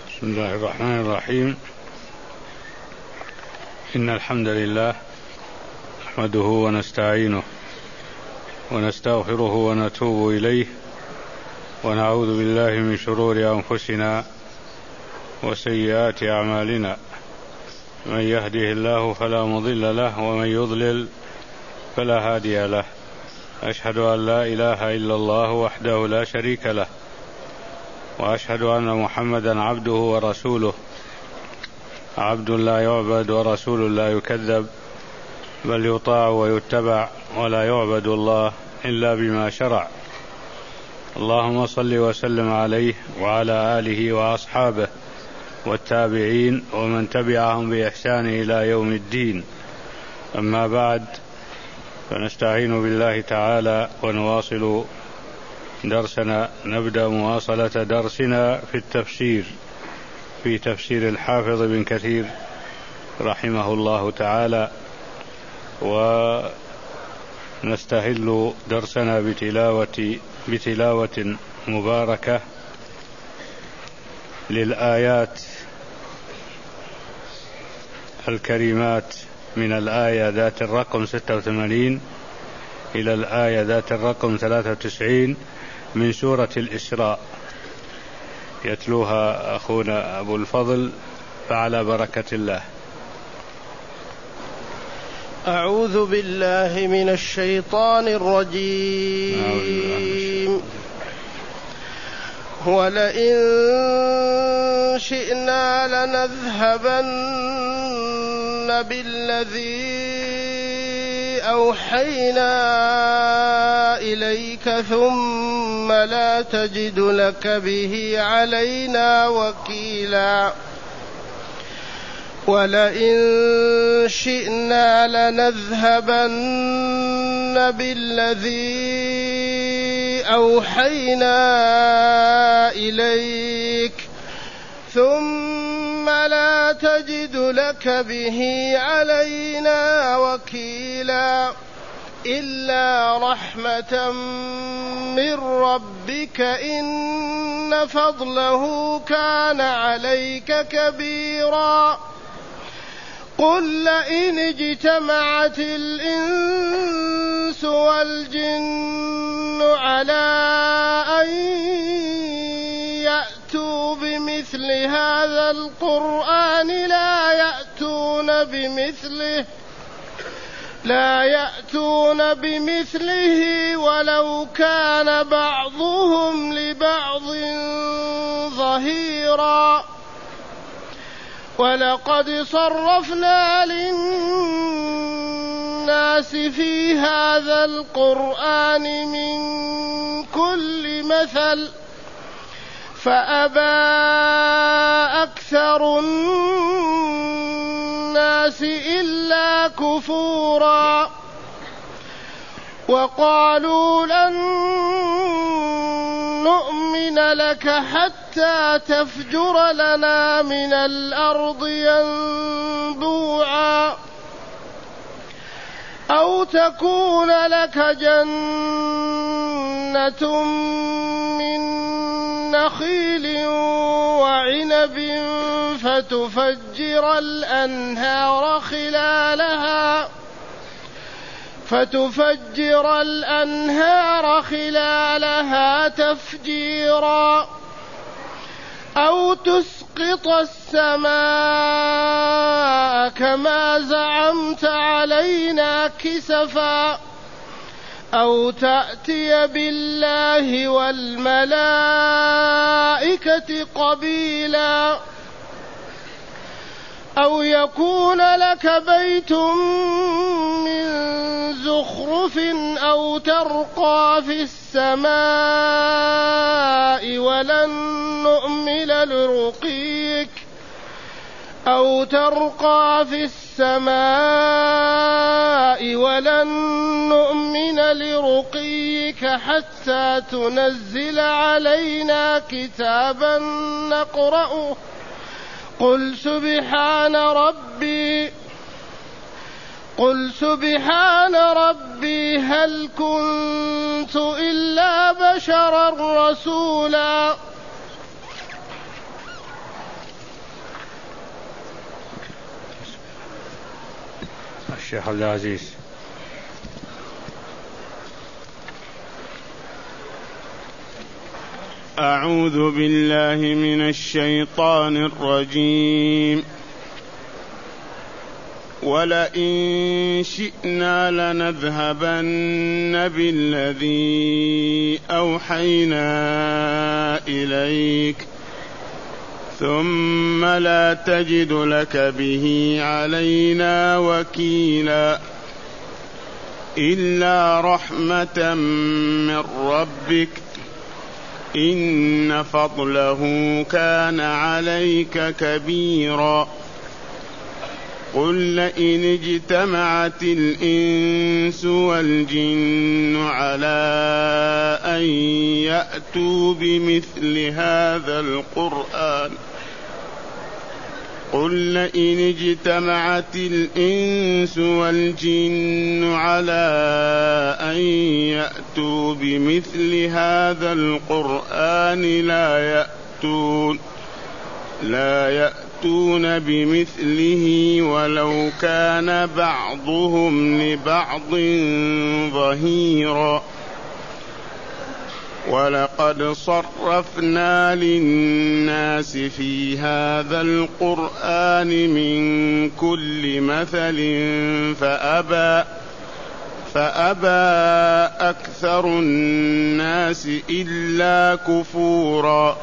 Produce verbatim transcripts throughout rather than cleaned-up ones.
بسم الله الرحمن الرحيم. إن الحمد لله نحمده ونستعينه ونستغفره ونتوب إليه ونعوذ بالله من شرور أنفسنا وسيئات أعمالنا، من يهده الله فلا مضل له ومن يضلل فلا هادي له. أشهد أن لا إله إلا الله وحده لا شريك له، وأشهد أن محمدا عبده ورسوله، عبد لا يعبد ورسول لا يكذب، بل يطاع ويتبع ولا يعبد الله إلا بما شرع. اللهم صل وسلم عليه وعلى آله وأصحابه والتابعين ومن تبعهم بإحسان إلى يوم الدين. أما بعد، فنستعين بالله تعالى ونواصل درسنا، نبدأ مواصلة درسنا في التفسير في تفسير الحافظ بن كثير رحمه الله تعالى، ونستهل درسنا بتلاوة, بتلاوة مباركة للآيات الكريمات من الآية ذات الرقم ستة وثمانين إلى الآية ذات الرقم ثلاثة وتسعين من سورة الإسراء، يتلوها أخونا أبو الفضل، فعلى بركة الله. أعوذ بالله من الشيطان الرجيم. ولئن شئنا لنذهبن بالذي أوحينا إليك ثم لا تجد لك به علينا وكيلا. ولئن شئنا لنذهبن بالذي أوحينا إليك ثم لا تجد لك به علينا وكيلا، إلا رحمة من ربك إن فضله كان عليك كبيرا. قل لئن اجتمعت الإنس والجن على أن يأتوا بمثل هذا القرآن لا يأتون بمثله لا يأتون بمثله ولو كان بعضهم لبعض ظهيرا. ولقد صرفنا للناس في هذا القرآن من كل مثل فأبى أكثر الناس إلا كفورا. وقالوا لن نؤمن لك حتى تفجر لنا من الأرض ينبوعا، أو تكون لك جنة من نخيل وعنب فتفجر الأنهار خلالها فتفجر الأنهار خلالها تفجيرا، أو تسقط السماء كما زعمت علينا كسفا، أو تأتي بالله والملائكة قبيلا، أو يكون لك بيت من زخرف أو ترقى في السماء ولن نؤمن لرقيك أو ترقى في السماء ولن نؤمن لرقيك حتى تنزل علينا كتابا نقرأه. قل سبحان ربي قل سبحان ربي هل كنت إلا بشرا رسولا. الشيخ عبد العزيز. أعوذ بالله من الشيطان الرجيم. ولئن شئنا لنذهبن بالذي أوحينا إليك ثم لا تجد لك به علينا وكيلا إلا رحمة من ربك إن فضله كان عليك كبيرا. قل لئن اجتمعت الإنس والجن على أن يأتوا بمثل هذا القرآن قل لئن اجتمعت الإنس والجن على أن يأتوا بمثل هذا القرآن لا يأتون لا يأتون بمثله ولو كان بعضهم لبعض ظهيرا. ولقد صرفنا للناس في هذا القرآن من كل مثل فأبى فأبى أكثر الناس إلا كفورا.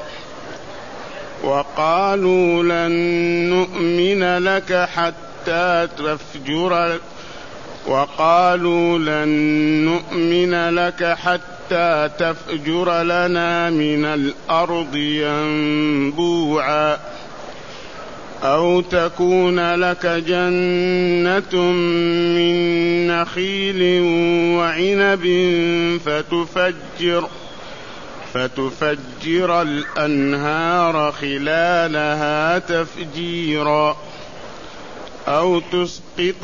وقالوا لن نؤمن لك حتى تفجر وقالوا لن نؤمن لك حتى تفجر لنا من الأرض ينبوعا أو تكون لك جنة من نخيل وعنب فتفجر فتفجر الأنهار خلالها تفجيرا أو تسقط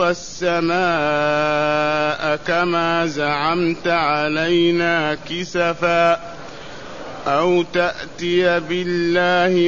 السماء كما زعمت علينا كسفا أو تأتي بالله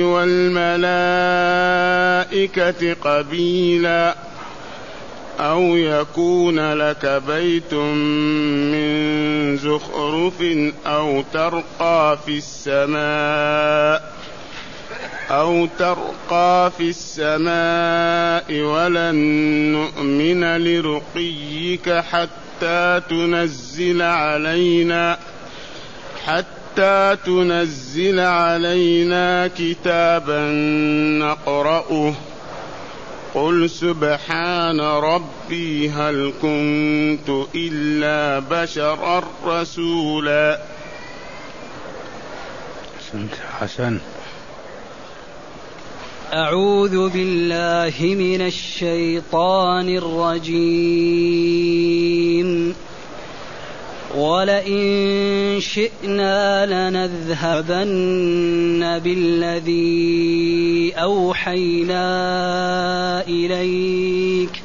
والملائكة قبيلا أو يكون لك بيت من زخرف أو ترقى في السماء أو ترقى في السماء ولن نؤمن لرقيك حتى تنزل علينا حتى تنزل علينا كتابا نقرأه قل سبحان ربي هل كنت إلا بشرا رسولا. حسن. أعوذ بالله من الشيطان الرجيم. ولئن شئنا لنذهبن بالذي أوحينا إليك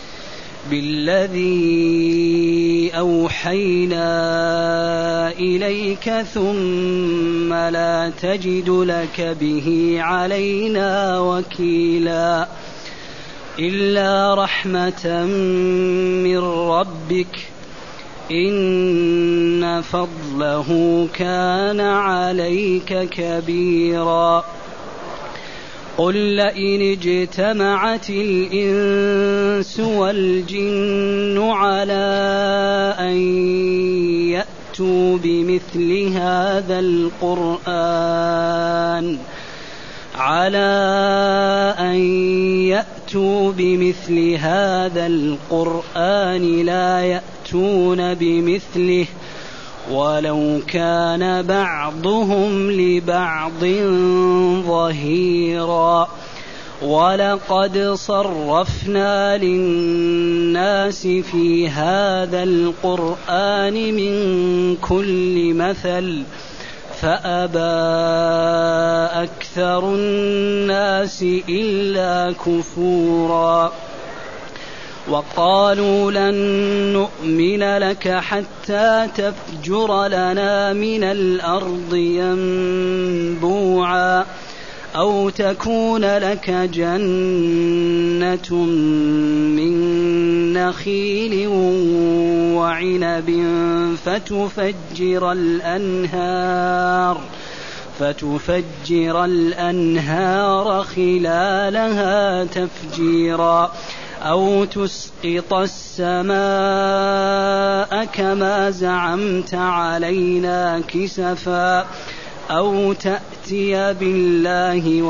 بالذي أوحينا إليك ثم لا تجد لك به علينا وكيلا إلا رحمة من ربك إن فضله كان عليك كبيرا. قل لئن اجتمعت الإنس والجن على أن يأتوا بمثل هذا القرآن على أن يأتوا بمثل هذا القرآن لا يأتون بمثله ولو كان بعضهم لبعض ظهيرا. ولقد صرفنا للناس في هذا القرآن من كل مثل فأبى أكثر الناس إلا كفورا. وقالوا لن نؤمن لك حتى تفجر لنا من الأرض ينبوعا أو تكون لك جنة من نخيل وعنب فتفجر الأنهار فتفجر الأنهار خلالها تفجيرا أو تسقط السماء كما زعمت علينا كسفا أو تأتي بالله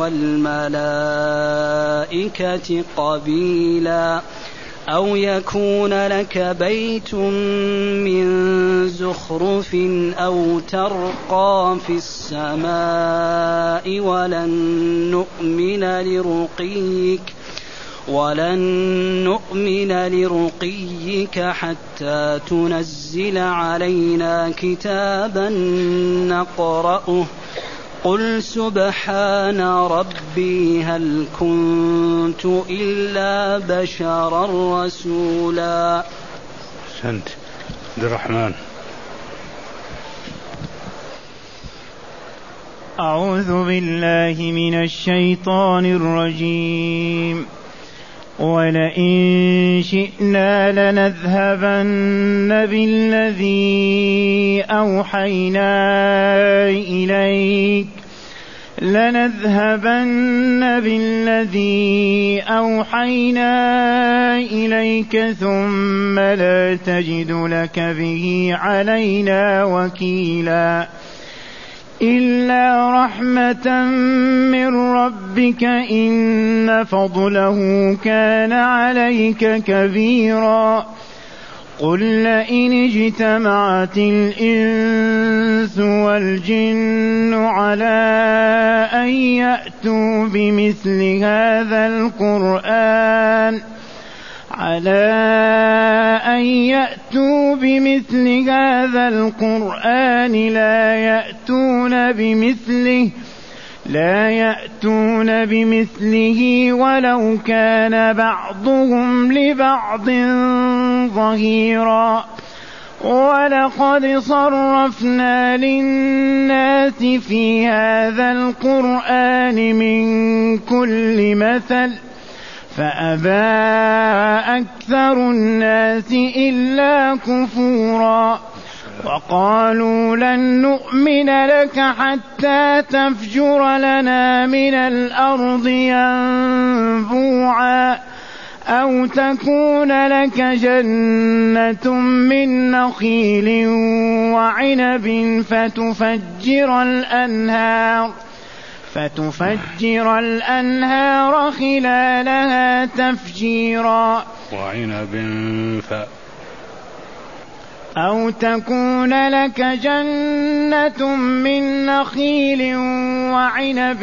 والملائكة قبيلا أو يكون لك بيت من زخرف أو ترقى في السماء ولن نؤمن لرقيك ولن نؤمن لرقيك حتى تنزل علينا كتابا نقرأه قل سبحان ربي هل كنت إلا بشرا رسولا. سنت عبد الرحمن. أعوذ بالله من الشيطان الرجيم. ولئن شئنا لنذهبن بالذي أوحينا إليك لنذهبن بالذي أوحينا إليك ثم لا تجد لك به علينا وكيلا إلا رحمة من ربك إن فضله كان عليك كبيرا. قل لئن اجتمعت الإنس والجن على أن يأتوا بمثل هذا القرآن على أن يأتوا بمثل هذا القرآن لا يأتون بمثله لا يأتون بمثله ولو كان بعضهم لبعض ظهيرا. ولقد صرفنا للناس في هذا القرآن من كل مثل فأبى أكثر الناس إلا كفورا. وقالوا لن نؤمن لك حتى تفجر لنا من الأرض ينبوعا أو تكون لك جنة من نخيل وعنب فتفجر الأنهار فتفجر الأنهار خلالها تفجيرا وعنب ف أو تكون لك جنة من نخيل وعنب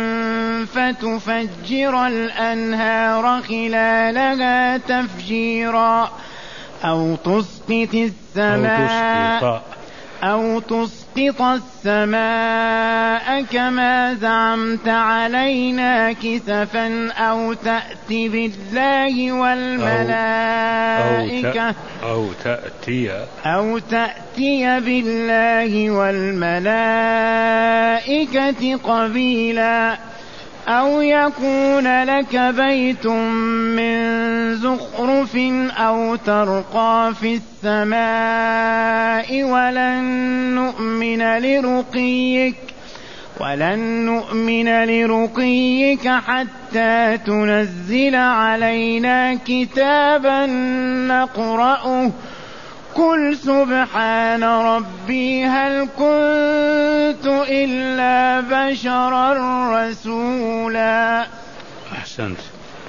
فتفجر الأنهار خلالها تفجيرا أو تسقط السماء أو تسقط السماء كما زعمت علينا كسفا أو تأتي بالله والملائكة أو تأتي أو تأتي بالله والملائكة قبيلا أو يكون لك بيت من زخرف أو ترقى في السماء ولن نؤمن لرقيك ولن نؤمن لرقيك حتى تنزل علينا كتابا نقرأه قل سبحان ربي هل كنت إلا بشرا رسولا. أحسنت.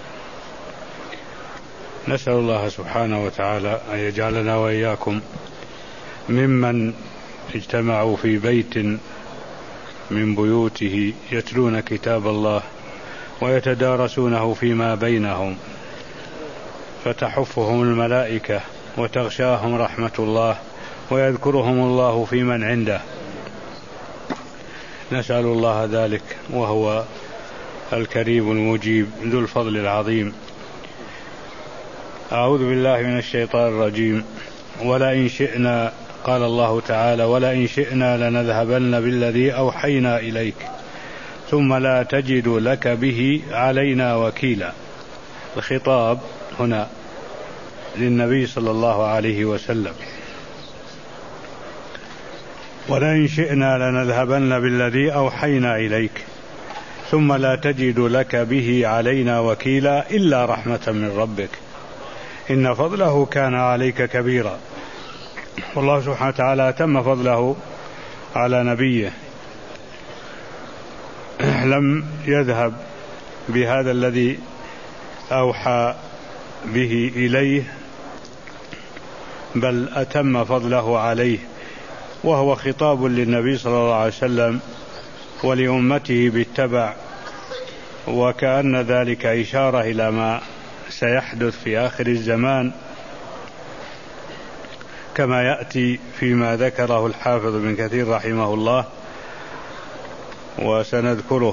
نسأل الله سبحانه وتعالى أن يجعلنا وإياكم ممن اجتمعوا في بيت من بيوته يتلون كتاب الله ويتدارسونه فيما بينهم فتحفهم الملائكة وتغشاهم رحمة الله ويذكرهم الله في من عنده. نسأل الله ذلك وهو الكريم المجيب ذو الفضل العظيم. أعوذ بالله من الشيطان الرجيم. ولئن شئنا قال الله تعالى ولئن شئنا لنذهبن بالذي أوحينا إليك ثم لا تجد لك به علينا وكيلا. الخطاب هنا للنبي صلى الله عليه وسلم. ولئن شئنا لنذهبن بالذي أوحينا إليك ثم لا تجد لك به علينا وكيلا إلا رحمة من ربك إن فضله كان عليك كبيرا. والله سبحانه وتعالى تم فضله على نبيه، لم يذهب بهذا الذي أوحى به إليه، بل أتم فضله عليه، وهو خطاب للنبي صلى الله عليه وسلم ولأمته بالتبع، وكأن ذلك إشارة إلى ما سيحدث في آخر الزمان كما يأتي فيما ذكره الحافظ ابن كثير رحمه الله وسنذكره.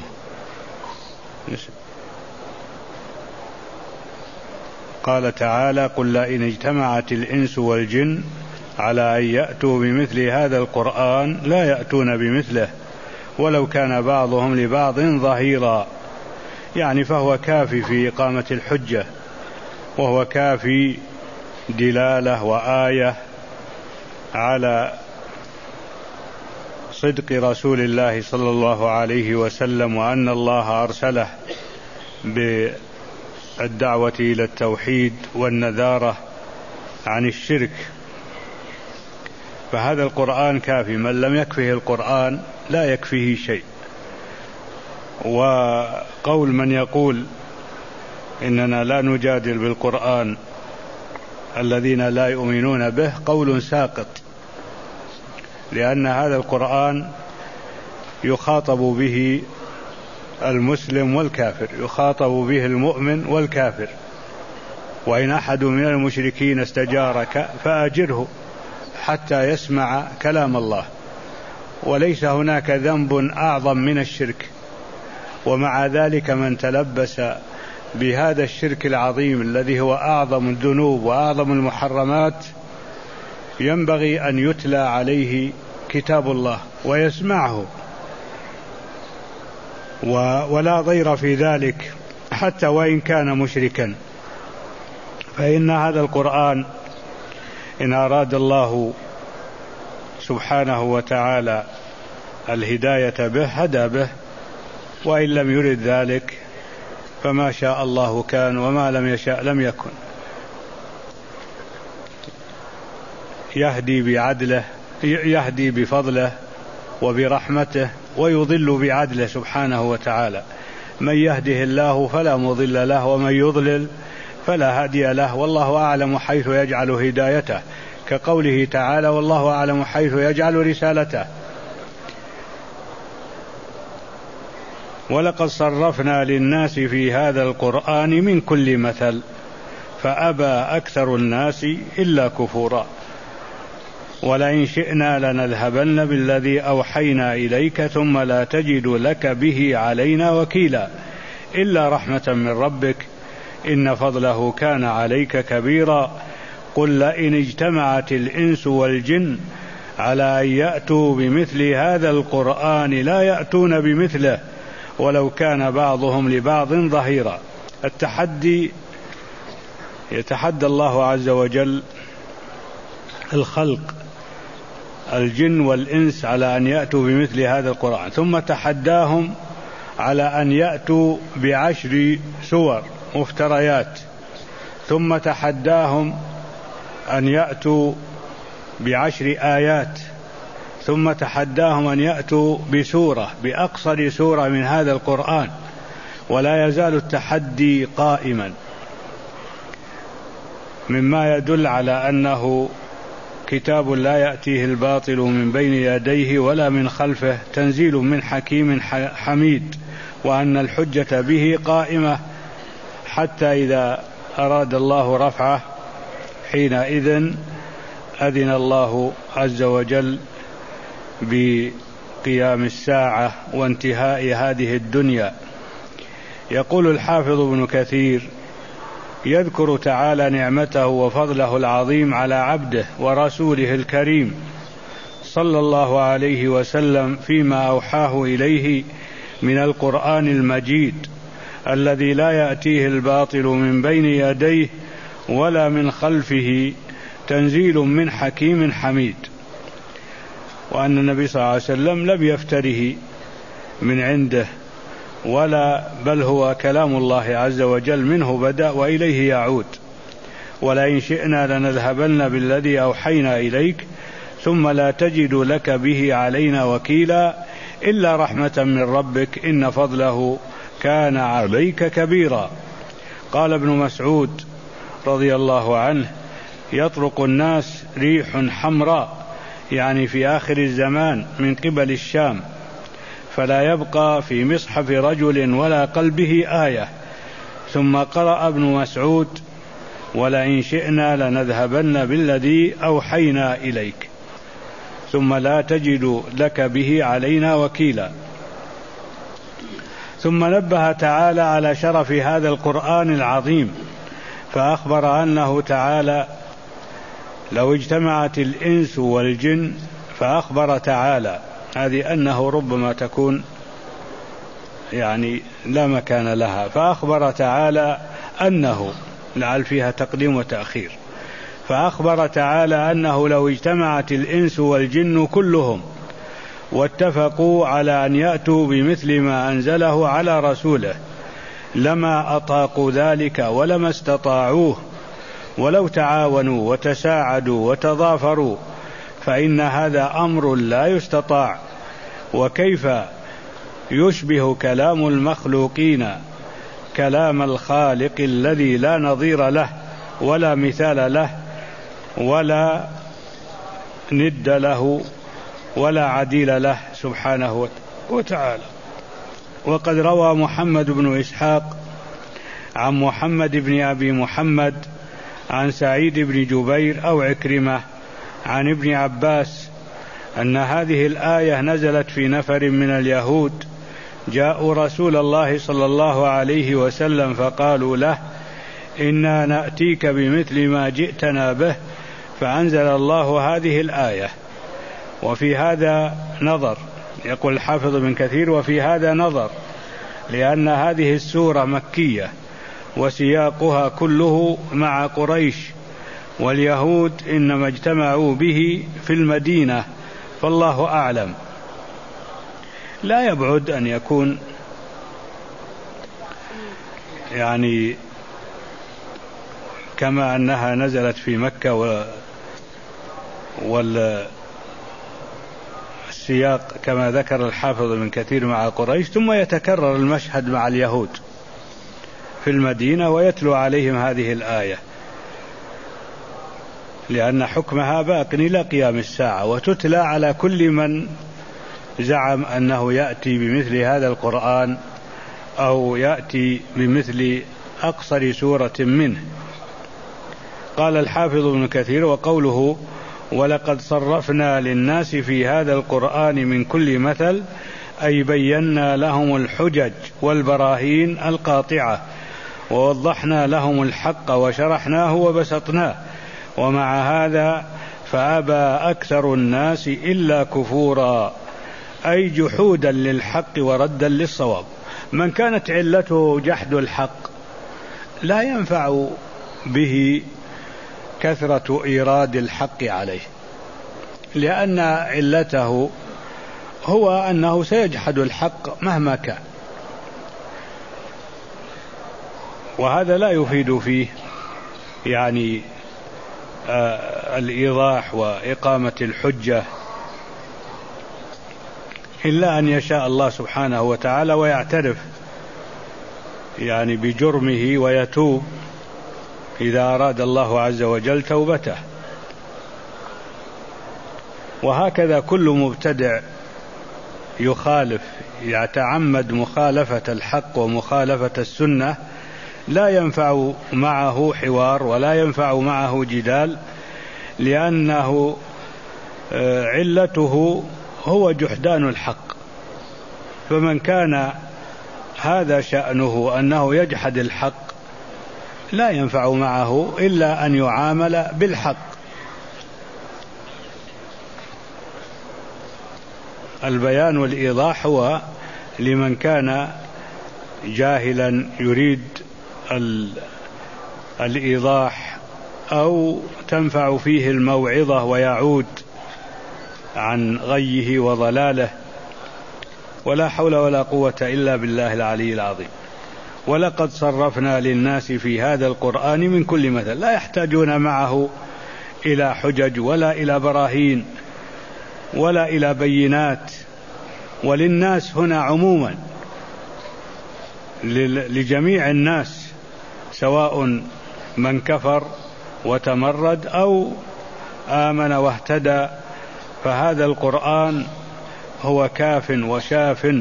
قال تعالى: قل لئن اجتمعت الإنس والجن على أن يأتوا بمثل هذا القرآن لا يأتون بمثله ولو كان بعضهم لبعض ظهيرا. يعني فهو كافي في إقامة الحجة، وهو كافي دلالة وآية على صدق رسول الله صلى الله عليه وسلم، وأن الله أرسله بالدعوة إلى التوحيد والنذارة عن الشرك. فهذا القرآن كافي، من لم يكفه القرآن لا يكفيه شيء. وقول من يقول إننا لا نجادل بالقرآن الذين لا يؤمنون به قول ساقط، لأن هذا القرآن يخاطب به المسلم والكافر، يخاطب به المؤمن والكافر. وإن أحد من المشركين استجارك فأجره حتى يسمع كلام الله. وليس هناك ذنب أعظم من الشرك، ومع ذلك من تلبس بهذا الشرك العظيم الذي هو أعظم الذنوب وأعظم المحرمات ينبغي أن يتلى عليه كتاب الله ويسمعه، ولا ضير في ذلك حتى وإن كان مشركا. فإن هذا القرآن إن أراد الله سبحانه وتعالى الهداية به هدى به، وإن لم يرد ذلك فما شاء الله كان وما لم يشاء لم يكن. يهدي بعدله، يهدي بفضله وبرحمته، ويضل بعدله سبحانه وتعالى. من يهده الله فلا مضل له، ومن يضلل فلا هادي له، والله أعلم حيث يجعل هدايته، كقوله تعالى: والله أعلم حيث يجعل رسالته. ولقد صرفنا للناس في هذا القرآن من كل مثل فأبى أكثر الناس إلا كفورا. ولئن شئنا لنذهبن بالذي أوحينا إليك ثم لا تجد لك به علينا وكيلا إلا رحمة من ربك إن فضله كان عليك كبيرا. قل لئن اجتمعت الإنس والجن على أن يأتوا بمثل هذا القرآن لا يأتون بمثله ولو كان بعضهم لبعض ظهيرا. التحدي، يتحدى الله عز وجل الخلق الجن والإنس على أن يأتوا بمثل هذا القرآن، ثم تحداهم على أن يأتوا بعشر سور مفتريات، ثم تحداهم أن يأتوا بعشر آيات، ثم تحداهم أن يأتوا بسورة بأقصر سورة من هذا القرآن، ولا يزال التحدي قائما، مما يدل على أنه كتاب لا يأتيه الباطل من بين يديه ولا من خلفه، تنزيل من حكيم حميد، وأن الحجة به قائمة حتى إذا أراد الله رفعه حينئذ أذن الله عز وجل بقيام الساعة وانتهاء هذه الدنيا. يقول الحافظ ابن كثير: يذكر تعالى نعمته وفضله العظيم على عبده ورسوله الكريم صلى الله عليه وسلم فيما أوحاه إليه من القرآن المجيد الذي لا يأتيه الباطل من بين يديه ولا من خلفه، تنزيل من حكيم حميد. وأن النبي صلى الله عليه وسلم لم يفتره من عنده ولا بل هو كلام الله عز وجل، منه بدأ وإليه يعود. ولئن شئنا لنذهبن بالذي أوحينا إليك ثم لا تجد لك به علينا وكيلا إلا رحمة من ربك إن فضله كان عليك كبيرا. قال ابن مسعود رضي الله عنه: يطرق الناس ريح حمراء، يعني في آخر الزمان، من قبل الشام، فلا يبقى في مصحف رجل ولا قلبه آية. ثم قرأ ابن مسعود: ولئن شئنا لنذهبن بالذي أوحينا إليك ثم لا تجد لك به علينا وكيلا. ثم نبه تعالى على شرف هذا القرآن العظيم، فأخبر أنه تعالى لو اجتمعت الإنس والجن، فأخبر تعالى هذه أنه ربما تكون يعني لا مكان لها، فأخبر تعالى أنه، لعل فيها تقديم وتأخير، فأخبر تعالى أنه لو اجتمعت الإنس والجن كلهم واتفقوا على أن يأتوا بمثل ما أنزله على رسوله لما أطاقوا ذلك ولما استطاعوه، ولو تعاونوا وتساعدوا وتضافروا، فإن هذا أمر لا يستطاع. وكيف يشبه كلام المخلوقين كلام الخالق الذي لا نظير له ولا مثال له ولا ند له ولا عديل له سبحانه وتعالى. وقد روى محمد بن إسحاق عن محمد بن أبي محمد عن سعيد بن جبير أو عكرمة عن ابن عباس أن هذه الآية نزلت في نفر من اليهود جاءوا رسول الله صلى الله عليه وسلم فقالوا له: إنا نأتيك بمثل ما جئتنا به، فأنزل الله هذه الآية. وفي هذا نظر، يقول الحافظ بن كثير: وفي هذا نظر، لأن هذه السورة مكية وسياقها كله مع قريش، واليهود إنما اجتمعوا به في المدينة، فالله أعلم. لا يبعد أن يكون يعني كما أنها نزلت في مكة و والسياق كما ذكر الحافظ بن كثير مع قريش، ثم يتكرر المشهد مع اليهود في المدينة ويتلو عليهم هذه الآية، لأن حكمها باق إلى قيام الساعة، وتتلى على كل من زعم أنه يأتي بمثل هذا القرآن أو يأتي بمثل أقصر سورة منه. قال الحافظ ابن كثير: وقوله ولقد صرفنا للناس في هذا القرآن من كل مثل، أي بينا لهم الحجج والبراهين القاطعة، ووضحنا لهم الحق وشرحناه وبسطناه، ومع هذا فأبى أكثر الناس إلا كفورا، أي جحودا للحق وردا للصواب. من كانت علته جحد الحق لا ينفع به كثرة إيراد الحق عليه، لأن علته هو أنه سيجحد الحق مهما كان، وهذا لا يفيد فيه يعني آه الإيضاح وإقامة الحجة، إلا أن يشاء الله سبحانه وتعالى ويعترف يعني بجرمه ويتوب إذا أراد الله عز وجل توبته. وهكذا كل مبتدع يخالف يتعمد مخالفة الحق ومخالفة السنة لا ينفع معه حوار ولا ينفع معه جدال، لأنه علته هو جحدان الحق. فمن كان هذا شأنه أنه يجحد الحق لا ينفع معه إلا أن يعامل بالحق. البيان والإيضاح هو لمن كان جاهلا يريد الإيضاح أو تنفع فيه الموعظة ويعود عن غيه وضلاله. ولا حول ولا قوة إلا بالله العلي العظيم. ولقد صرفنا للناس في هذا القرآن من كل مثل، لا يحتاجون معه إلى حجج ولا إلى براهين ولا إلى بينات. وللناس هنا عموما لجميع الناس، سواء من كفر وتمرد أو آمن واهتدى، فهذا القرآن هو كاف وشاف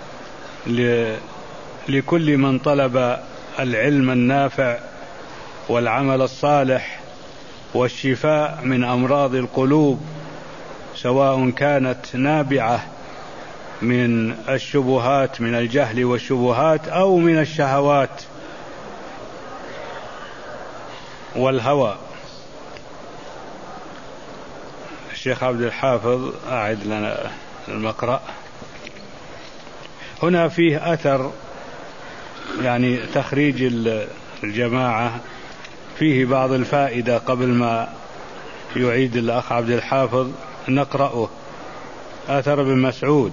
لكل من طلب العلم النافع والعمل الصالح والشفاء من أمراض القلوب، سواء كانت نابعة من الشبهات، من الجهل والشبهات، أو من الشهوات والهوى. الشيخ عبد الحافظ أعد لنا المقرأ. هنا فيه أثر، يعني تخريج الجماعة، فيه بعض الفائدة قبل ما يعيد الأخ عبد الحافظ نقرأه. أثر ابن مسعود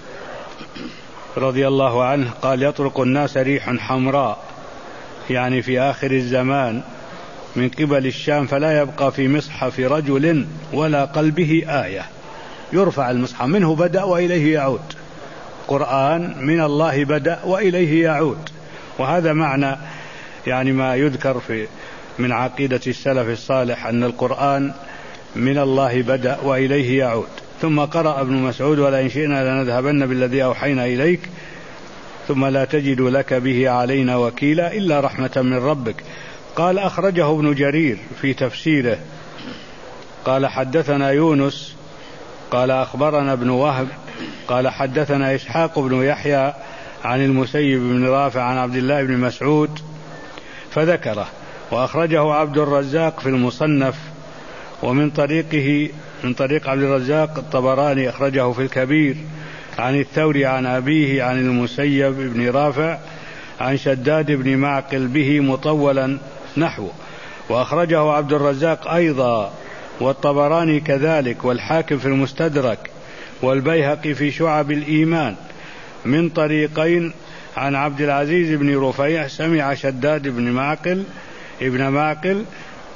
رضي الله عنه قال: يطرق الناس ريح حمراء، يعني في آخر الزمان، من قبل الشام، فلا يبقى في مصحف رجل ولا قلبه آية. يرفع المصحف، منه بدأ وإليه يعود. قرآن من الله بدأ وإليه يعود. وهذا معنى يعني ما يذكر في من عقيدة السلف الصالح، أن القرآن من الله بدأ وإليه يعود. ثم قرأ ابن مسعود: ولئن شئنا لنذهبن بالذي أوحينا إليك ثم لا تجد لك به علينا وكيلا إلا رحمة من ربك. قال: أخرجه ابن جرير في تفسيره قال: حدثنا يونس قال: أخبرنا ابن وهب قال: حدثنا إسحاق بن يحيى عن المسيب بن رافع عن عبد الله بن مسعود فذكره. وأخرجه عبد الرزاق في المصنف، ومن طريقه من طريق عبد الرزاق الطبراني أخرجه في الكبير عن الثوري عن أبيه عن المسيب بن رافع عن شداد بن معقل به مطولا نحوه. وأخرجه عبد الرزاق أيضا والطبراني كذلك، والحاكم في المستدرك، والبيهقي في شعب الإيمان، من طريقين عن عبد العزيز بن رفيع سمع شداد بن معقل ابن معقل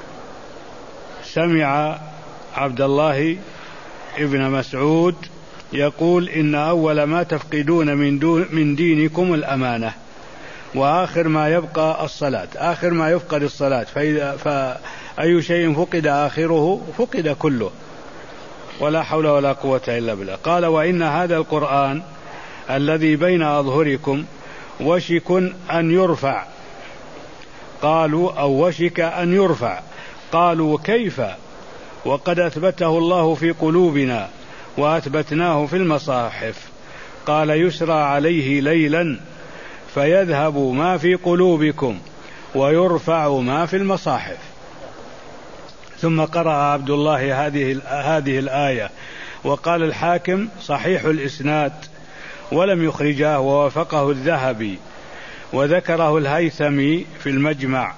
سمع عبد الله ابن مسعود يقول: إن أول ما تفقدون من, من دينكم الأمانة، وآخر ما يبقى الصلاة. آخر ما يفقد الصلاة، فإذا فأي شيء فقد آخره فقد كله، ولا حول ولا قوة إلا بالله. قال: وإن هذا القرآن الذي بين أظهركم وشك أن يرفع. قالوا: أو وشك أن يرفع. قالوا: كيف وقد أثبته الله في قلوبنا وأثبتناه في المصاحف؟ قال: يسرى عليه ليلا فيذهب ما في قلوبكم ويرفع ما في المصاحف. ثم قرأ عبد الله هذه هذه الآية. وقال الحاكم: صحيح الإسناد، ولم يخرجاه، ووافقه الذهبي، وذكره الهيثمي في المجمع.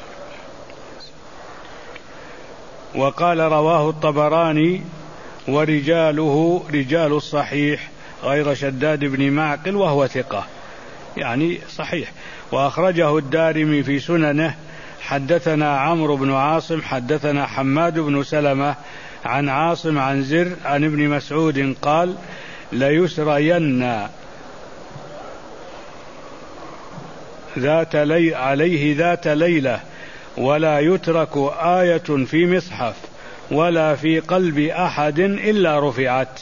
وقال: رواه الطبراني ورجاله رجال الصحيح غير شداد بن معقل وهو ثقة، يعني صحيح. وأخرجه الدارمي في سننه. حدثنا عمرو بن عاصم حدثنا حماد بن سلمة عن عاصم عن زر عن ابن مسعود قال: ليسرين ذات لي عليه ذات ليلة ولا يترك آية في مصحف ولا في قلب أحد إلا رفعت.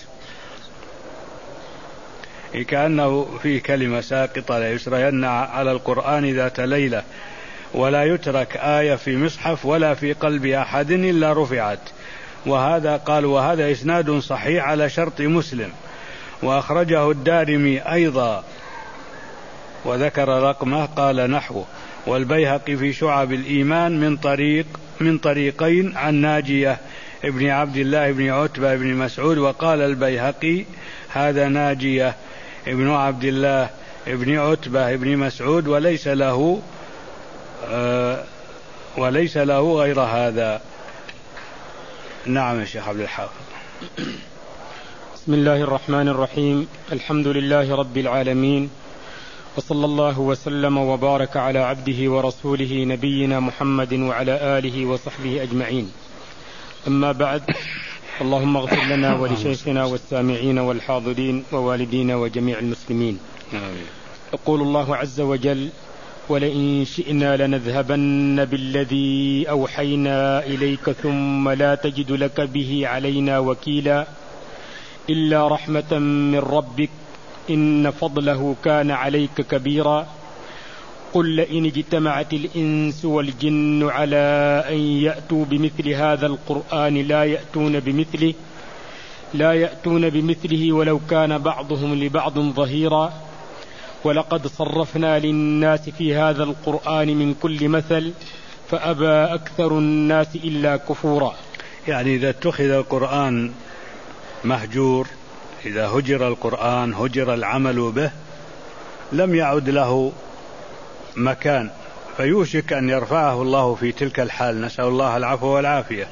كأنه في كلمة ساقطة: ليسرين على القرآن ذات ليلة ولا يترك آية في مصحف ولا في قلب أحد إلا رفعت. وهذا قال: وهذا إسناد صحيح على شرط مسلم. وأخرجه الدارمي أيضا وذكر رقمه قال نحوه. والبيهقي في شعب الإيمان من طريق من طريقين عن ناجية ابن عبد الله بن عتبة بن مسعود. وقال البيهقي: هذا ناجية ابن عبد الله ابن عتبة ابن مسعود، وليس له آه وليس له غير هذا. نعم يا شيخ عبد الحافظ. بسم الله الرحمن الرحيم. الحمد لله رب العالمين، وصلى الله وسلم وبارك على عبده ورسوله نبينا محمد وعلى آله وصحبه أجمعين. أما بعد، اللهم اغفر لنا ولشيخنا والسامعين والحاضرين ووالدينا وجميع المسلمين. يقول الله عز وجل: ولئن شئنا لنذهبن بالذي أوحينا إليك ثم لا تجد لك به علينا وكيلا إلا رحمة من ربك إن فضله كان عليك كبيرا. قل لئن اجتمعت الإنس والجن على أن يأتوا بمثل هذا القرآن لا يأتون بمثله لا يأتون بمثله ولو كان بعضهم لبعض ظهيرا. ولقد صرفنا للناس في هذا القرآن من كل مثل فأبى أكثر الناس إلا كفورا. يعني إذا اتخذ القرآن مهجور، إذا هجر القرآن هجر العمل به، لم يعد له مكان، فيوشك أن يرفعه الله في تلك الحال. نسأل الله العفو والعافية.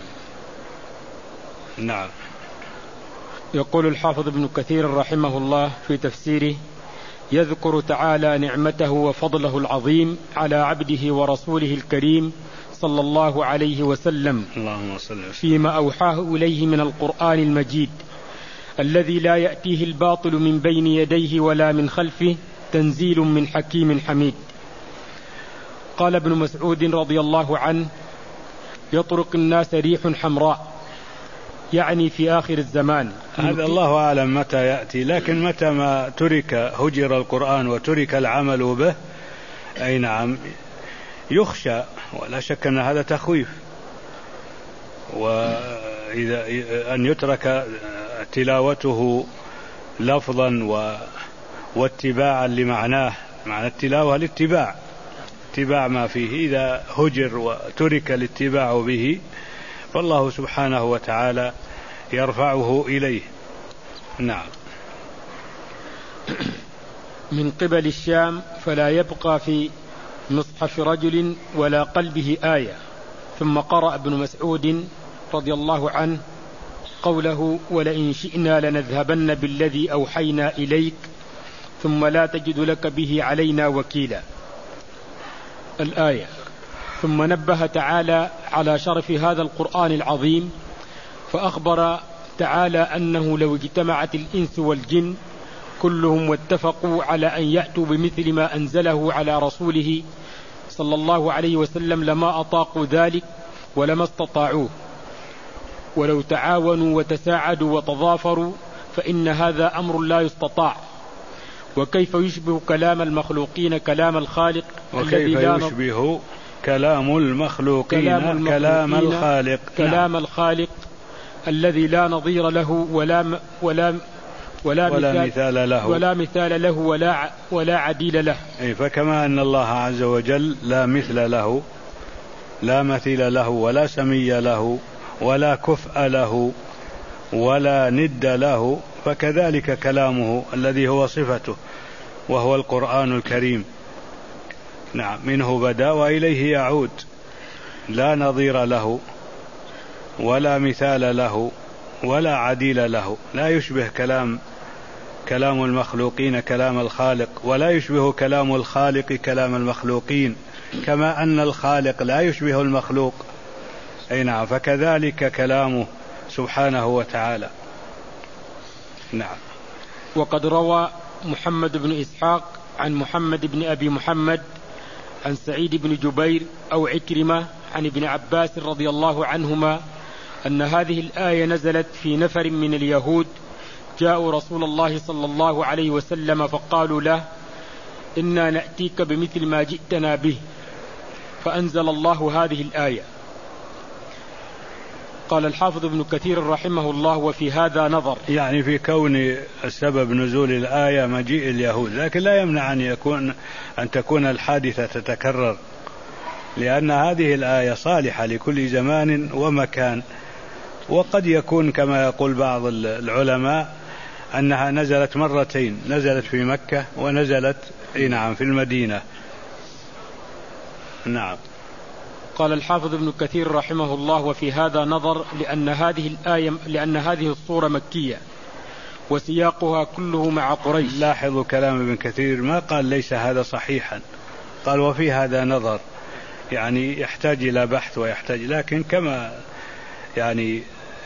نعم. يقول الحافظ ابن كثير رحمه الله في تفسيره: يذكر تعالى نعمته وفضله العظيم على عبده ورسوله الكريم صلى الله عليه وسلم اللهم صل وسلم فيما أوحاه إليه من القرآن المجيد الذي لا يأتيه الباطل من بين يديه ولا من خلفه، تنزيل من حكيم حميد. قال ابن مسعود رضي الله عنه: يطرق الناس ريح حمراء، يعني في آخر الزمان. هذا الله أعلم متى يأتي، لكن متى ما ترك هجر القرآن وترك العمل به، أي نعم، يخشى، ولا شك أن هذا تخويف. وإذا أن يترك تلاوته لفظا و واتباعا لمعناه، معنى التلاوة الاتباع، اتباع ما فيه. إذا هجر وترك الاتباع به فالله سبحانه وتعالى يرفعه إليه. نعم. من قبل الشام فلا يبقى في مصحف رجل ولا قلبه آية. ثم قرأ ابن مسعود رضي الله عنه قوله: ولئن شئنا لنذهبن بالذي أوحينا إليك ثم لا تجد لك به علينا وكيلا، الآية. ثم نبه تعالى على شرف هذا القرآن العظيم، فأخبر تعالى أنه لو اجتمعت الإنس والجن كلهم واتفقوا على أن يأتوا بمثل ما أنزله على رسوله صلى الله عليه وسلم لما أطاقوا ذلك ولما استطاعوه، ولو تعاونوا وتساعدوا وتضافروا فإن هذا أمر لا يستطاع. وكيف يشبه كلام المخلوقين كلام الخالق؟ وكيف يشبه كلام المخلوقين كلام, كلام الخالق؟ كلام نعم. الخالق الذي لا نظير له ولا ولا ولا, ولا مثال, مثال له ولا مثال له ولا ولا عديل له. أي فكما أن الله عز وجل لا مثل له، لا مثيل له، ولا سمي له، ولا كفء له، ولا ند له، فكذلك كلامه الذي هو صفته وهو القرآن الكريم. نعم، منه بدأ وإليه يعود، لا نظير له ولا مثال له ولا عديل له. لا يشبه كلام كلام المخلوقين كلام الخالق، ولا يشبه كلام الخالق كلام المخلوقين، كما أن الخالق لا يشبه المخلوق. أي نعم، فكذلك كلامه سبحانه وتعالى. نعم. وقد روى محمد بن إسحاق عن محمد بن أبي محمد عن سعيد بن جبير أو عكرمة عن ابن عباس رضي الله عنهما أن هذه الآية نزلت في نفر من اليهود جاءوا رسول الله صلى الله عليه وسلم فقالوا له: إنا نأتيك بمثل ما جئتنا به، فأنزل الله هذه الآية. قال الحافظ ابن كثير رحمه الله: وفي هذا نظر، يعني في كون السبب نزول الآية مجيء اليهود، لكن لا يمنع أن يكون أن تكون الحادثة تتكرر، لأن هذه الآية صالحة لكل زمان ومكان. وقد يكون كما يقول بعض العلماء أنها نزلت مرتين، نزلت في مكة ونزلت نعم في المدينة. نعم. قال الحافظ ابن كثير رحمه الله: وفي هذا نظر، لأن هذه الآية لأن هذه الصورة مكية وسياقها كله مع قريش. لاحظوا كلام ابن كثير، ما قال ليس هذا صحيحا، قال وفي هذا نظر، يعني يحتاج إلى بحث ويحتاج، لكن كما يعني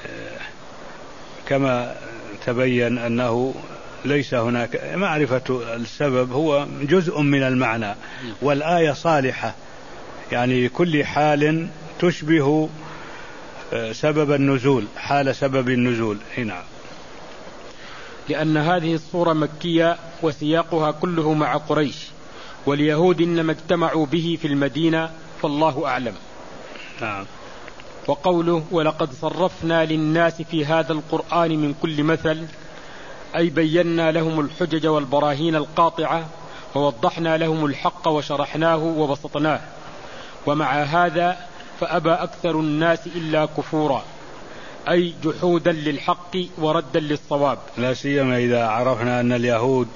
كما تبين أنه ليس هناك معرفة السبب، هو جزء من المعنى، والآية صالحة يعني كل حال تشبه سبب النزول، حال سبب النزول. هنا لأن هذه الصورة مكية وسياقها كله مع قريش، واليهود إنما اجتمعوا به في المدينة، فالله أعلم. نعم. وقوله: ولقد صرفنا للناس في هذا القرآن من كل مثل، أي بينا لهم الحجج والبراهين القاطعة، ووضحنا لهم الحق وشرحناه وبسطناه، ومع هذا فأبى أكثر الناس إلا كفورا، أي جحودا للحق وردا للصواب. لا سيما إذا عرفنا أن اليهود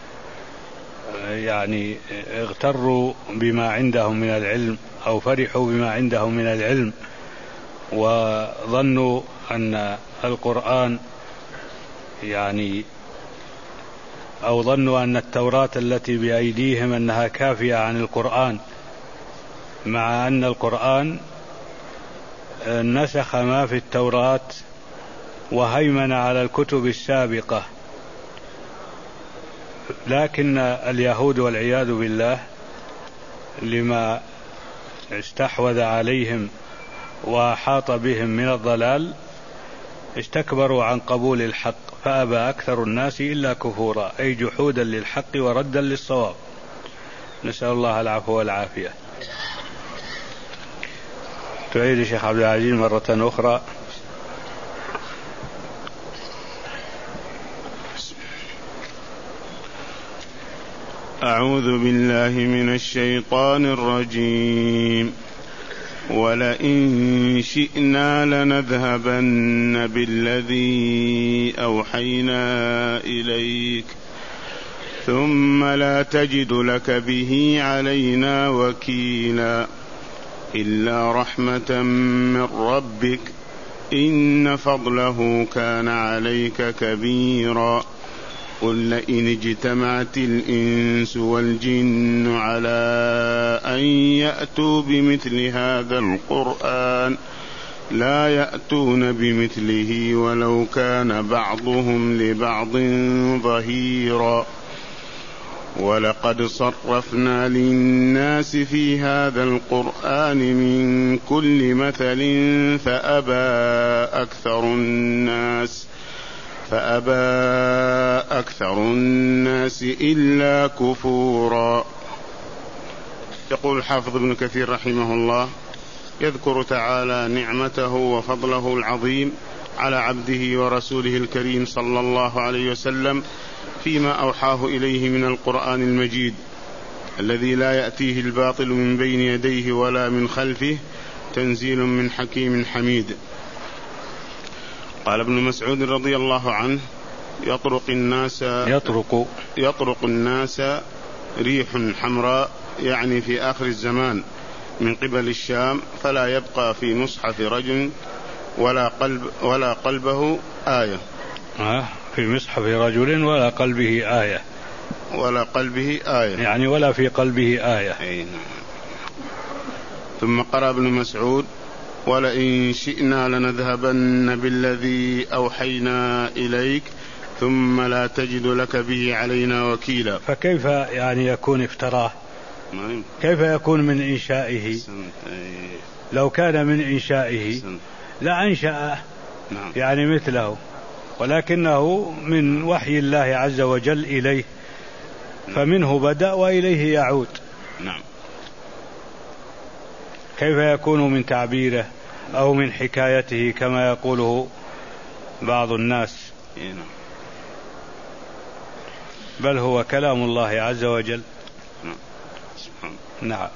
يعني اغتروا بما عندهم من العلم، أو فرحوا بما عندهم من العلم، وظنوا أن القرآن يعني أو ظنوا أن التوراة التي بأيديهم أنها كافية عن القرآن، مع أن القرآن نسخ ما في التوراة وهيمن على الكتب السابقة. لكن اليهود والعياذ بالله لما استحوذ عليهم وحاط بهم من الضلال استكبروا عن قبول الحق، فأبى أكثر الناس إلا كفورا، أي جحودا للحق وردا للصواب. نسأل الله العفو والعافية. تعيد الشيخ عبد العزيز مرة أخرى. أعوذ بالله من الشيطان الرجيم. ولئن شئنا لنذهبن بالذي أوحينا إليك ثم لا تجد لك به علينا وكيلا إلا رحمة من ربك إن فضله كان عليك كبيرا. قل لئن اجتمعت الإنس والجن على أن يأتوا بمثل هذا القرآن لا يأتون بمثله ولو كان بعضهم لبعض ظهيرا. ولقد صرفنا للناس في هذا القرآن من كل مثل فأبى أكثر الناس فأبى أكثر الناس إلا كفورا. يقول الحافظ ابن كثير رحمه الله: يذكر تعالى نعمته وفضله العظيم على عبده ورسوله الكريم صلى الله عليه وسلم فيما أوحاه إليه من القرآن المجيد الذي لا يأتيه الباطل من بين يديه ولا من خلفه، تنزيل من حكيم حميد. قال ابن مسعود رضي الله عنه: يطرق الناس يطرق يطرق الناس ريح حمراء، يعني في آخر الزمان، من قبل الشام، فلا يبقى في مصحف رجل ولا قلب ولا قلبه آية. آه في مصحف رجل ولا قلبه آية، ولا قلبه آية يعني ولا في قلبه آية. أي نعم. ثم قرأ ابن مسعود: ولئن شئنا لنذهبن بالذي أوحينا إليك ثم لا تجد لك به علينا وكيلا. فكيف يعني يكون افتراه؟ كيف يكون من إنشائه؟ لو كان من إنشائه لأنشأ يعني مثله، ولكنه من وحي الله عز وجل إليه، فمنه بدأ وإليه يعود. نعم. كيف يكون من تعبيره أو من حكايته كما يقوله بعض الناس؟ بل هو كلام الله عز وجل. نعم.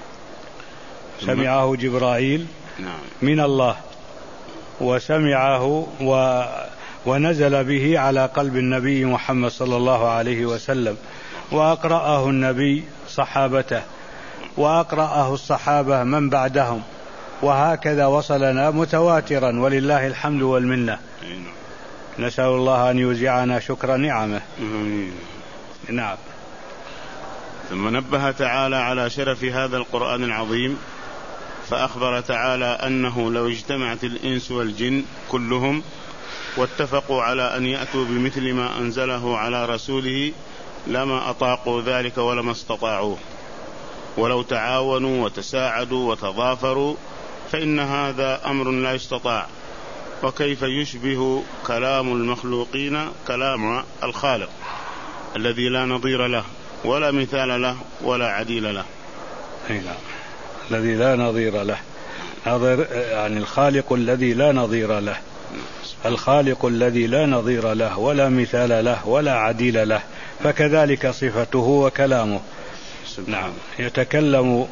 سمعه جبرائيل من الله، وسمعه و ونزل به على قلب النبي محمد صلى الله عليه وسلم، وأقرأه النبي صحابته، وأقرأه الصحابة من بعدهم، وهكذا وصلنا متواترا ولله الحمد والمنة. نسأل الله أن يوزعنا شكر نعمه. نعم. ثم نبه تعالى على شرف هذا القرآن العظيم، فأخبر تعالى أنه لو اجتمعت الإنس والجن كلهم واتفقوا على أن يأتوا بمثل ما أنزله على رسوله لما أطاقوا ذلك ولما استطاعوه، ولو تعاونوا وتساعدوا وتضافروا فإن هذا أمر لا يستطاع. وكيف يشبه كلام المخلوقين كلام الخالق الذي لا نظير له ولا مثال له ولا عديل له. هنا الذي لا نظير له، نظير يعني الخالق الذي لا نظير له، الخالق الذي لا نظير له ولا مثال له ولا عديل له، فكذلك صفته وكلامه. نعم. يتكلم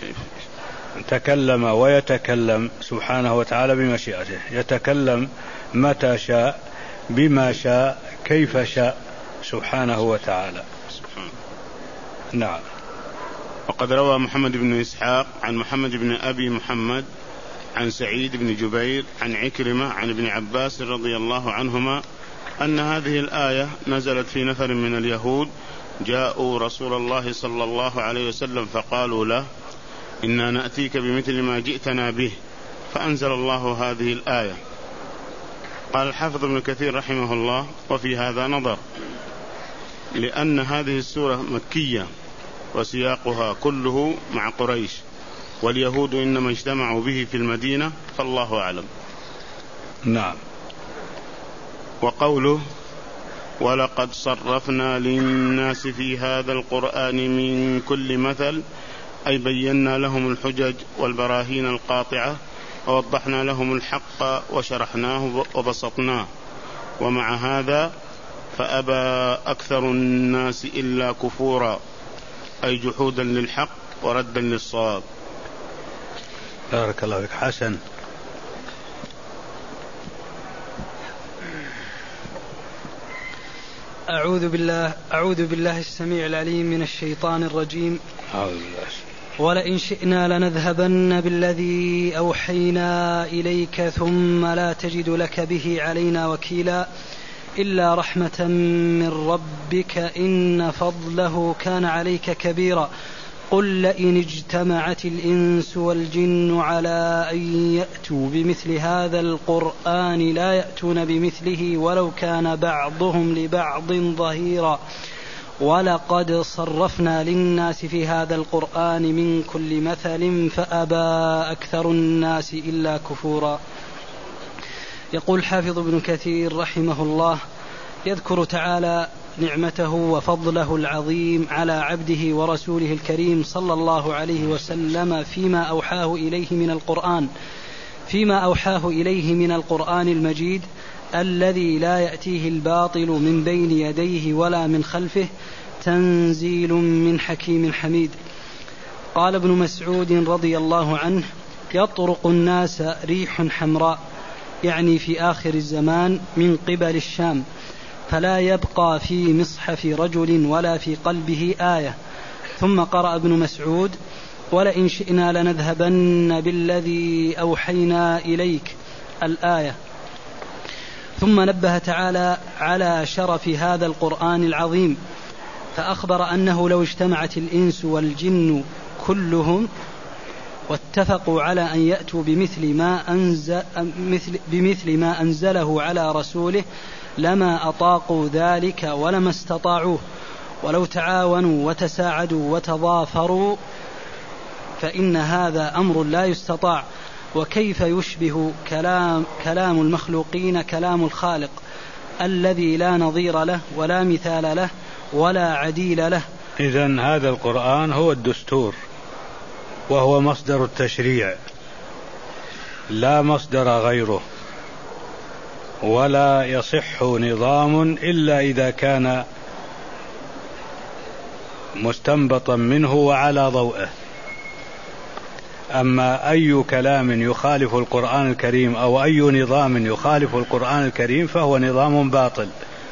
تكلم ويتكلم سبحانه وتعالى بمشيئته، يتكلم متى شاء بما شاء كيف شاء سبحانه وتعالى. نعم. وقد روى محمد بن إسحاق عن محمد بن أبي محمد عن سعيد بن جبير عن عكرمة عن ابن عباس رضي الله عنهما أن هذه الآية نزلت في نفر من اليهود جاءوا رسول الله صلى الله عليه وسلم فقالوا له إنا نأتيك بمثل ما جئتنا به، فأنزل الله هذه الآية. قال الحافظ ابن كثير رحمه الله: وفي هذا نظر، لأن هذه السورة مكية وسياقها كله مع قريش، واليهود إنما اجتمعوا به في المدينة، فالله أعلم. نعم. وقوله: ولقد صرفنا للناس في هذا القرآن من كل مثل، أي بينا لهم الحجج والبراهين القاطعة ووضحنا لهم الحق وشرحناه وبسطناه، ومع هذا فأبى أكثر الناس إلا كفورا، أي جحودا للحق وردا للصواب. بارك الله فيك. حسن. أعوذ بالله أعوذ بالله السميع العليم من الشيطان الرجيم. أعوذ بالله. ولئن شئنا لنذهبن بالذي أوحينا إليك ثم لا تجد لك به علينا وكيلا إلا رحمة من ربك إن فضله كان عليك كبيرا. قل لئن اجتمعت الإنس والجن على أن يأتوا بمثل هذا القرآن لا يأتون بمثله ولو كان بعضهم لبعض ظهيرا. ولقد صرفنا للناس في هذا القرآن من كل مثل فأبى أكثر الناس إلا كفورا. يقول حافظ ابن كثير رحمه الله يذكر تعالى نعمته وفضله العظيم على عبده ورسوله الكريم صلى الله عليه وسلم فيما أوحاه إليه من القرآن فيما أوحاه إليه من القرآن المجيد الذي لا يأتيه الباطل من بين يديه ولا من خلفه، تنزيل من حكيم حميد. قال ابن مسعود رضي الله عنه: يطرق الناس ريح حمراء، يعني في آخر الزمان من قبل الشام، فلا يبقى في مصحف رجل ولا في قلبه آية. ثم قرأ ابن مسعود: ولئن شئنا لنذهبن بالذي أوحينا إليك الآية. ثم نبه تعالى على شرف هذا القرآن العظيم، فأخبر أنه لو اجتمعت الإنس والجن كلهم واتفقوا على أن يأتوا بمثل ما, أنزل مثل بمثل ما أنزله على رسوله لما أطاقوا ذلك ولما استطاعوه، ولو تعاونوا وتساعدوا وتضافروا فإن هذا أمر لا يستطاع. وكيف يشبه كلام, كلام المخلوقين كلام الخالق الذي لا نظير له ولا مثال له ولا عديل له. إذن هذا القرآن هو الدستور وهو مصدر التشريع، لا مصدر غيره، ولا يصح نظام إلا إذا كان مستنبطا منه وعلى ضوءه. أما أي كلام يخالف القرآن الكريم أو أي نظام يخالف القرآن الكريم فهو نظام باطل.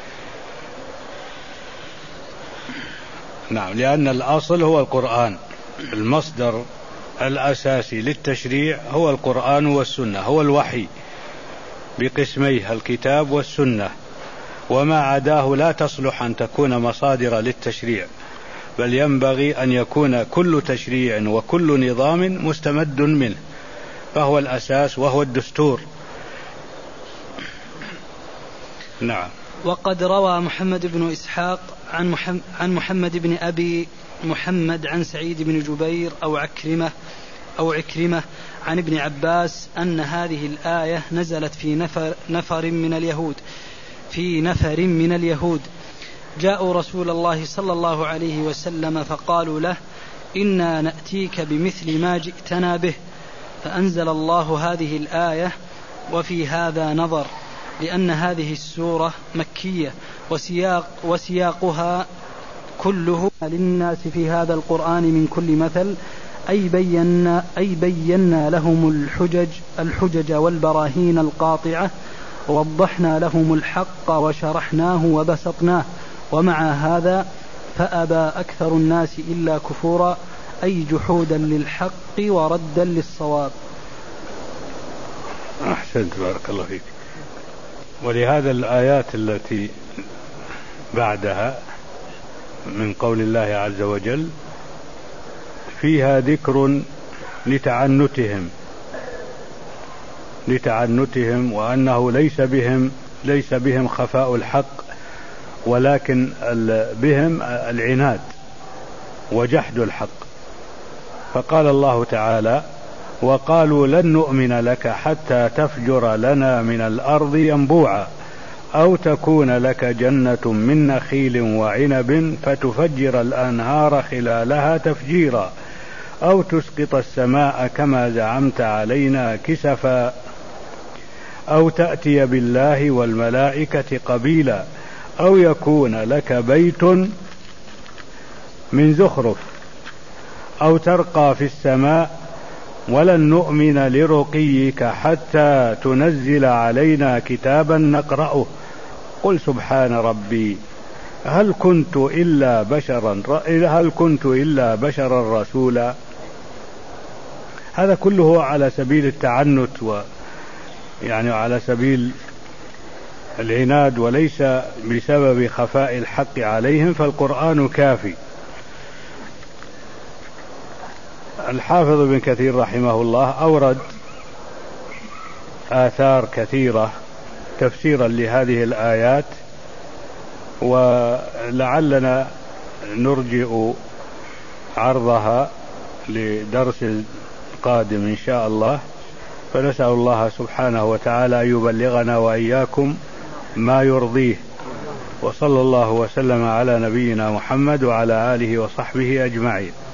نعم، لأن الأصل هو القرآن، المصدر الأساسي للتشريع هو القرآن والسنة، هو الوحي بقسميه الكتاب والسنة، وما عداه لا تصلح أن تكون مصادر للتشريع، بل ينبغي أن يكون كل تشريع وكل نظام مستمد منه، فهو الأساس وهو الدستور. نعم. وقد روى محمد بن إسحاق عن محمد, عن محمد بن أبي محمد عن سعيد بن جبير أو عكرمة أو عكرمة عن ابن عباس أن هذه الآية نزلت في نفر, نفر من اليهود في نفر من اليهود جاءوا رسول الله صلى الله عليه وسلم فقالوا له: إنا نأتيك بمثل ما جئتنا به، فأنزل الله هذه الآية: وفي هذا نظر، لأن هذه السورة مكية وسياق وسياقها كله للناس في هذا القرآن من كل مثل، أي بينا, أي بينا لهم الحجج, الحجج والبراهين القاطعة، ووضحنا لهم الحق وشرحناه وبسطناه، ومع هذا فأبى أكثر الناس إلا كفورا، أي جحودا للحق وردا للصواب. أحسنت، بارك الله فيك. ولهذا الآيات التي بعدها من قول الله عز وجل فيها ذكر لتعنتهم لتعنتهم وأنه ليس بهم ليس بهم خفاء الحق، ولكن بهم العناد وجحد الحق. فقال الله تعالى: وقالوا لن نؤمن لك حتى تفجر لنا من الأرض ينبوعا أو تكون لك جنة من نخيل وعنب فتفجر الأنهار خلالها تفجيرا أو تسقط السماء كما زعمت علينا كسفا أو تأتي بالله والملائكة قبيلا أو يكون لك بيت من زخرف أو ترقى في السماء ولن نؤمن لرقيك حتى تنزل علينا كتابا نقرأه قل سبحان ربي هل كنت إلا بشرا هل كنت إلا بشرا رسولا. هذا كله على سبيل التعنت و يعني على سبيل العناد، وليس بسبب خفاء الحق عليهم، فالقرآن كافي. الحافظ ابن كثير رحمه الله أورد آثار كثيرة تفسيرا لهذه الآيات، ولعلنا نرجئ عرضها لدرس قادم إن شاء الله، فنسأل الله سبحانه وتعالى أن يبلغنا وإياكم ما يرضيه، وصلى الله وسلم على نبينا محمد وعلى آله وصحبه أجمعين.